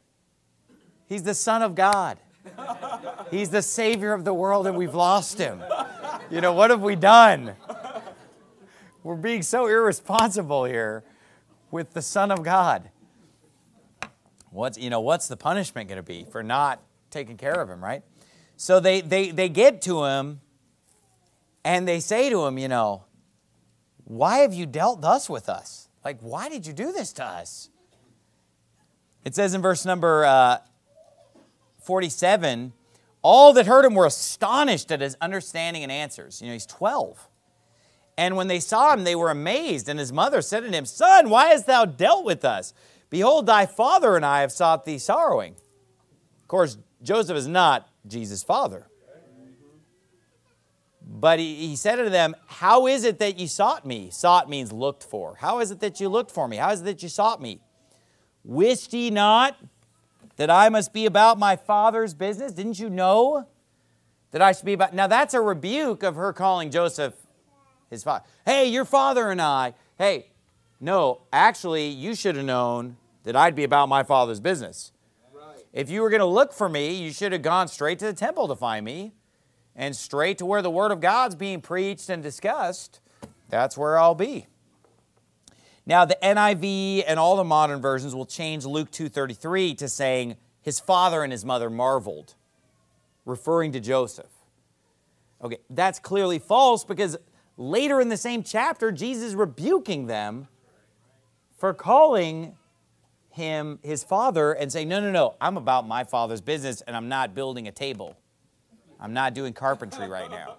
He's the Son of God. He's the Savior of the world, and we've lost him. You know, what have we done? We're being so irresponsible here with the Son of God. What's, you know, what's the punishment going to be for not taking care of him, right? So they, they, they get to him, and they say to him, you know, why have you dealt thus with us? Like, why did you do this to us? It says in verse number uh, forty-seven, all that heard him were astonished at his understanding and answers. You know, he's twelve. And when they saw him, they were amazed. And his mother said to him, Son, why hast thou dealt with us? Behold, thy father and I have sought thee sorrowing. Of course, Joseph is not Jesus' father. But he, he said to them, how is it that you sought me? Sought means looked for. How is it that you looked for me? How is it that you sought me? Wist ye not that I must be about my father's business? Didn't you know that I should be about... Now, that's a rebuke of her calling Joseph his father. Hey, your father and I. Hey, no, actually, you should have known that I'd be about my father's business. Right. If you were going to look for me, you should have gone straight to the temple to find me, and straight to where the Word of God's being preached and discussed. That's where I'll be. Now, the N I V and all the modern versions will change Luke two thirty-three to saying, his father and his mother marveled, referring to Joseph. Okay, that's clearly false, because later in the same chapter, Jesus is rebuking them for calling him his father and saying, no, no, no, I'm about my father's business, and I'm not building a table. I'm not doing carpentry right now.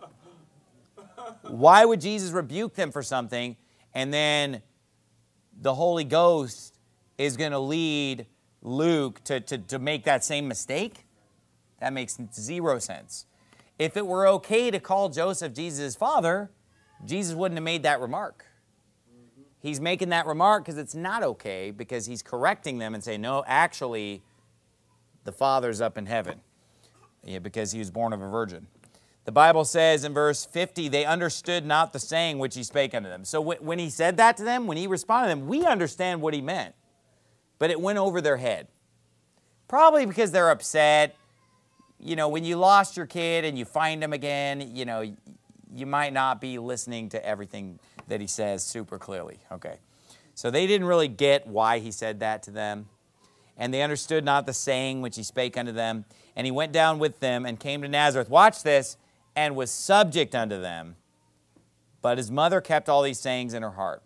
Why would Jesus rebuke them for something, and then the Holy Ghost is going to lead Luke to, to, to make that same mistake? That makes zero sense. If it were okay to call Joseph Jesus' father, Jesus wouldn't have made that remark. He's making that remark because it's not okay, because he's correcting them and saying, no, actually, the Father's up in heaven, yeah, because he was born of a virgin. The Bible says in verse fifty, they understood not the saying which he spake unto them. So when he said that to them, when he responded to them, we understand what he meant, but it went over their head. Probably because they're upset. You know, when you lost your kid and you find him again, you know, you might not be listening to everything that he says super clearly. Okay. So they didn't really get why he said that to them. And they understood not the saying which he spake unto them. And he went down with them and came to Nazareth. Watch this. And was subject unto them. But his mother kept all these sayings in her heart.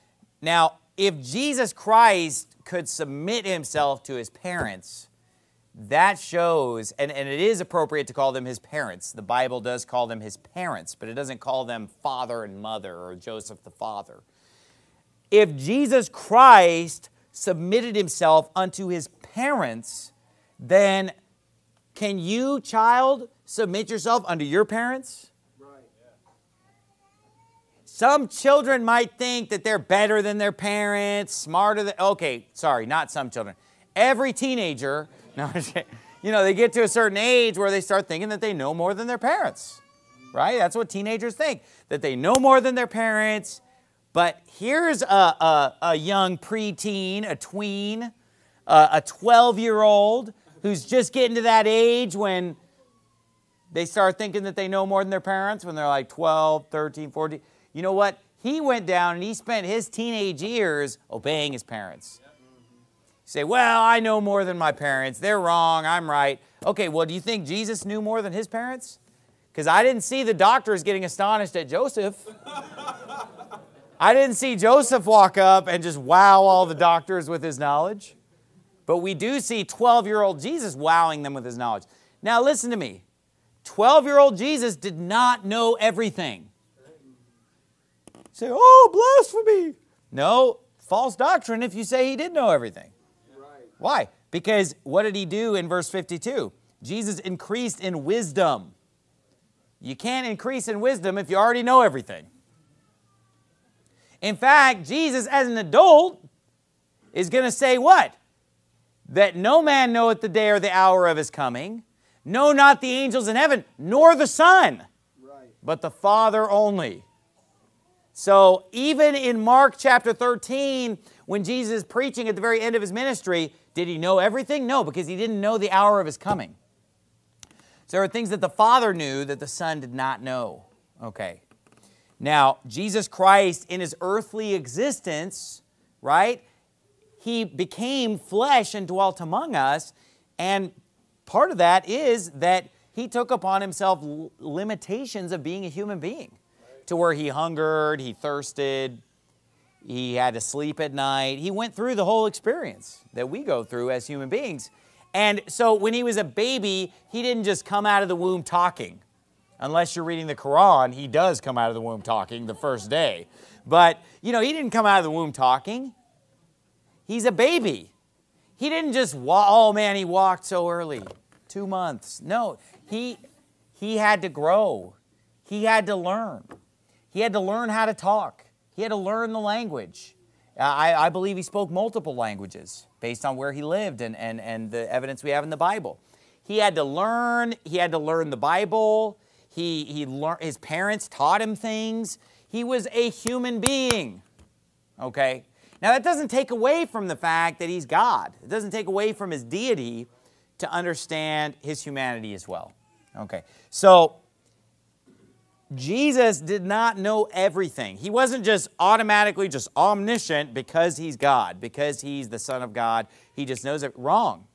Now, if Jesus Christ could submit himself to his parents, that shows, and, and it is appropriate to call them his parents. The Bible does call them his parents, but it doesn't call them father and mother or Joseph the father. If Jesus Christ submitted himself unto his parents, then can you, child, submit yourself unto your parents? Right. Some children might think that they're better than their parents, smarter than, okay, sorry, not some children. Every teenager, no, you know, they get to a certain age where they start thinking that they know more than their parents, right? That's what teenagers think, that they know more than their parents. But here's a, a, a young preteen, a tween, uh, a twelve-year-old who's just getting to that age when they start thinking that they know more than their parents, when they're like twelve, thirteen, fourteen. You know what? He went down and he spent his teenage years obeying his parents. You say, well, I know more than my parents. They're wrong. I'm right. Okay, well, do you think Jesus knew more than his parents? Because I didn't see the doctors getting astonished at Joseph. I didn't see Joseph walk up and just wow all the doctors with his knowledge. But we do see twelve-year-old Jesus wowing them with his knowledge. Now listen to me. twelve-year-old Jesus did not know everything. You say, oh, blasphemy. No, false doctrine if you say he did know everything. Right. Why? Because what did he do in verse fifty-two? Jesus increased in wisdom. You can't increase in wisdom if you already know everything. In fact, Jesus, as an adult, is going to say what? That no man knoweth the day or the hour of his coming, no, not the angels in heaven, nor the Son, right, but the Father only. So even in Mark chapter thirteen, when Jesus is preaching at the very end of his ministry, did he know everything? No, because he didn't know the hour of his coming. So there are things that the Father knew that the Son did not know. Okay. Now, Jesus Christ, in his earthly existence, right, he became flesh and dwelt among us, and part of that is that he took upon himself limitations of being a human being, right, to where he hungered, he thirsted, he had to sleep at night. He went through the whole experience that we go through as human beings. And so when he was a baby, he didn't just come out of the womb talking. Unless you're reading the Quran, he does come out of the womb talking the first day. But, you know, he didn't come out of the womb talking. He's a baby. He didn't just walk, oh man, he walked so early, two months. No, he, he had to grow. He had to learn. He had to learn how to talk. He had to learn the language. I, I believe he spoke multiple languages based on where he lived and, and, and the evidence we have in the Bible. He had to learn. He had to learn the Bible. He, he learned, his parents taught him things. He was a human being, okay? Now, that doesn't take away from the fact that he's God. It doesn't take away from his deity to understand his humanity as well, okay? So, Jesus did not know everything. He wasn't just automatically just omniscient because he's God, because he's the Son of God. He just knows it wrong.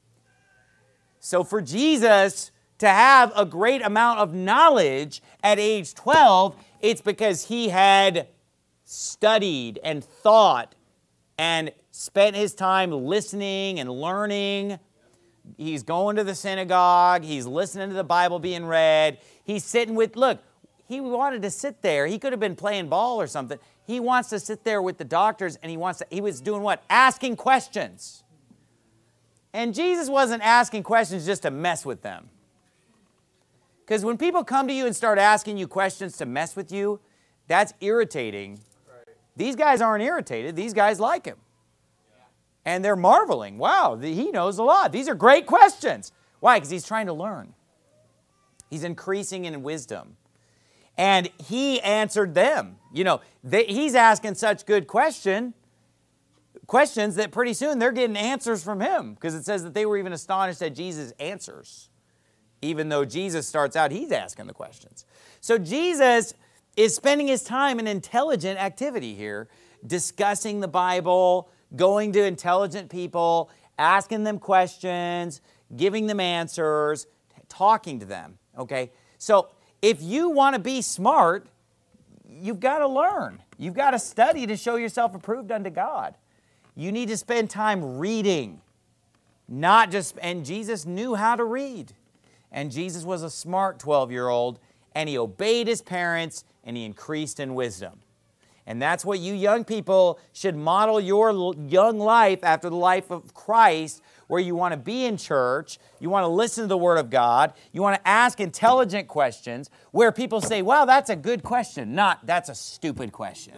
So, for Jesus to have a great amount of knowledge at age twelve, it's because he had studied and thought and spent his time listening and learning. He's going to the synagogue. He's listening to the Bible being read. He's sitting with, look, he wanted to sit there. He could have been playing ball or something. He wants to sit there with the doctors, and he wants to, he was doing what? Asking questions. And Jesus wasn't asking questions just to mess with them. Because when people come to you and start asking you questions to mess with you, that's irritating. Right. These guys aren't irritated. These guys like him. Yeah. And they're marveling. Wow, he knows a lot. These are great questions. Why? Because he's trying to learn. He's increasing in wisdom. And he answered them. You know, they, he's asking such good question, questions that pretty soon they're getting answers from him. Because it says that they were even astonished at Jesus' answers. Even though Jesus starts out, he's asking the questions. So Jesus is spending his time in intelligent activity here, discussing the Bible, going to intelligent people, asking them questions, giving them answers, talking to them, okay? So if you want to be smart, you've got to learn. You've got to study to show yourself approved unto God. You need to spend time reading, Not just, and Jesus knew how to read. And Jesus was a smart twelve-year-old, and he obeyed his parents, and he increased in wisdom. And that's what you young people should model your young life after the life of Christ, where you want to be in church, you want to listen to the Word of God, you want to ask intelligent questions, where people say, wow, that's a good question, not, that's a stupid question.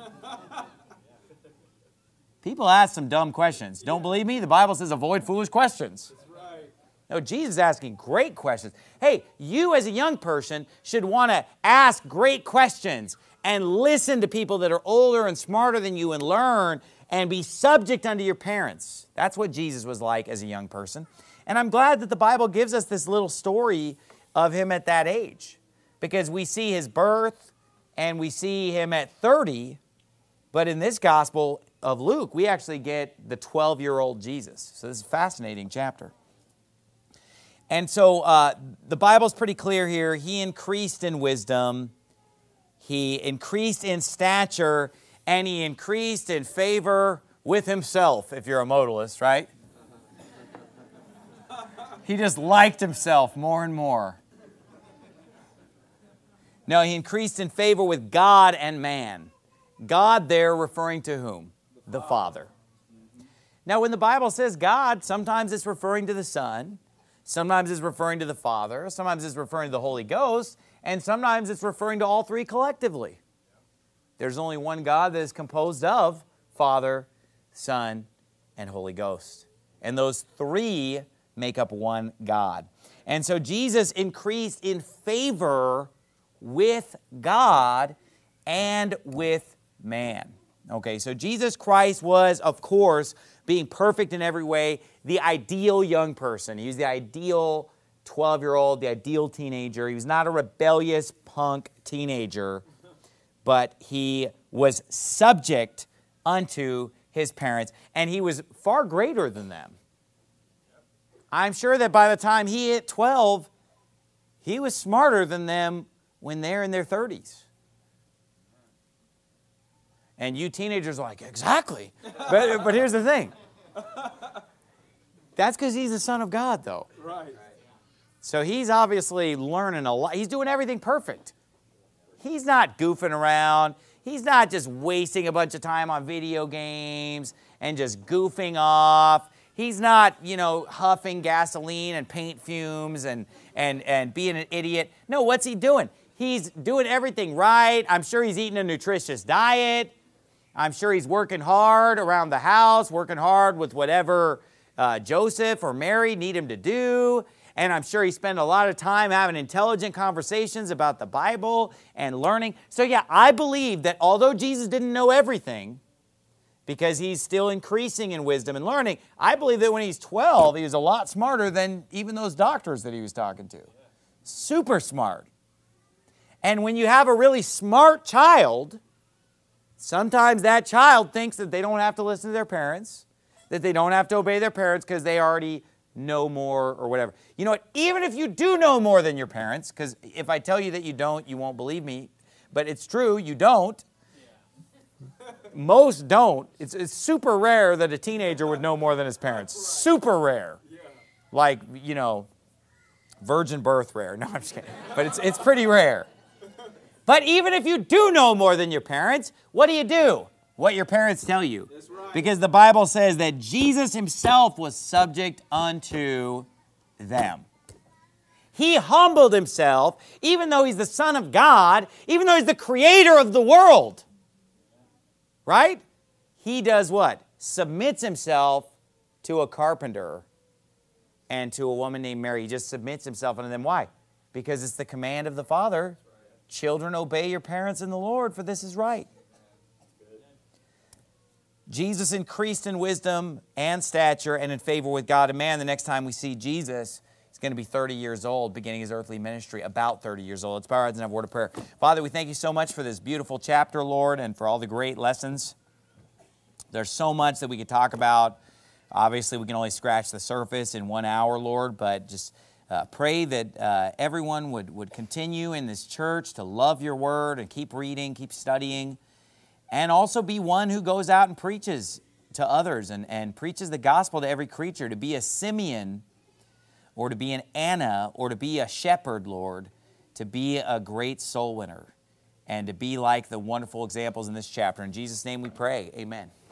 People ask some dumb questions. Don't believe me? The Bible says avoid foolish questions. No, Jesus is asking great questions. Hey, you as a young person should want to ask great questions and listen to people that are older and smarter than you and learn and be subject unto your parents. That's what Jesus was like as a young person. And I'm glad that the Bible gives us this little story of him at that age, because we see his birth and we see him at thirty, but in this Gospel of Luke, we actually get the twelve-year-old Jesus. So this is a fascinating chapter. And so uh, the Bible's pretty clear here. He increased in wisdom, he increased in stature, and he increased in favor with himself, if you're a modalist, right? He just liked himself more and more. No, he increased in favor with God and man. God there referring to whom? The Father. Now, when the Bible says God, sometimes it's referring to the Son. Sometimes it's referring to the Father, sometimes it's referring to the Holy Ghost, and sometimes it's referring to all three collectively. There's only one God that is composed of Father, Son, and Holy Ghost. And those three make up one God. And so Jesus increased in favor with God and with man. Okay, so Jesus Christ was, of course, being perfect in every way, the ideal young person. He was the ideal twelve-year-old, the ideal teenager. He was not a rebellious punk teenager, but he was subject unto his parents, and he was far greater than them. I'm sure that by the time he hit twelve, he was smarter than them when they're in their thirties. And you teenagers are like, exactly. But, but here's the thing. That's because he's the Son of God, though. Right. So he's obviously learning a lot. He's doing everything perfect. He's not goofing around. He's not just wasting a bunch of time on video games and just goofing off. He's not, you know, huffing gasoline and paint fumes and, and, and being an idiot. No, what's he doing? He's doing everything right. I'm sure he's eating a nutritious diet. I'm sure he's working hard around the house, working hard with whatever uh, Joseph or Mary need him to do. And I'm sure he spent a lot of time having intelligent conversations about the Bible and learning. So yeah, I believe that although Jesus didn't know everything, because he's still increasing in wisdom and learning, I believe that when he's twelve, he was a lot smarter than even those doctors that he was talking to. Super smart. And when you have a really smart child, sometimes that child thinks that they don't have to listen to their parents, that they don't have to obey their parents because they already know more or whatever. You know what? Even if you do know more than your parents, because if I tell you that you don't, you won't believe me, but it's true, you don't. Most don't. It's, it's super rare that a teenager would know more than his parents. Super rare. Like, you know, virgin birth rare. No, I'm just kidding. But it's, it's pretty rare. But even if you do know more than your parents, what do you do? What your parents tell you. That's right. Because the Bible says that Jesus himself was subject unto them. He humbled himself, even though he's the Son of God, even though he's the creator of the world. Right? He does what? Submits himself to a carpenter and to a woman named Mary. He just submits himself unto them. Why? Because it's the command of the Father. Children, obey your parents in the Lord, for this is right. Jesus increased in wisdom and stature and in favor with God and man. The next time we see Jesus, he's going to be thirty years old, beginning his earthly ministry, about thirty years old. Let's bow our heads and have a word of prayer. Father, we thank you so much for this beautiful chapter, Lord, and for all the great lessons. There's so much that we could talk about. Obviously, we can only scratch the surface in one hour, Lord, but just uh, pray that uh, everyone would, would continue in this church to love your word and keep reading, keep studying, and also be one who goes out and preaches to others and, and preaches the gospel to every creature, to be a Simeon or to be an Anna or to be a shepherd, Lord, to be a great soul winner and to be like the wonderful examples in this chapter. In Jesus' name we pray, amen.